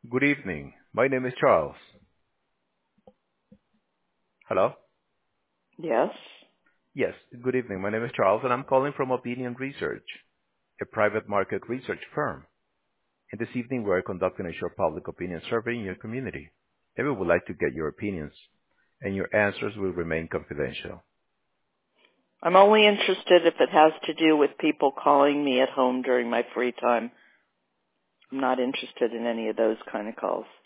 Good evening. My name is Charles. Hello? Yes. Yes, good evening. My name is Charles, and I'm calling from Opinion Research, a private market research firm. And this evening, we're conducting a short public opinion survey in your community. And we would like to get your opinions, and your answers will remain confidential. I'm only interested if it has to do with people calling me at home during my free time. I'm not interested in any of those kind of calls.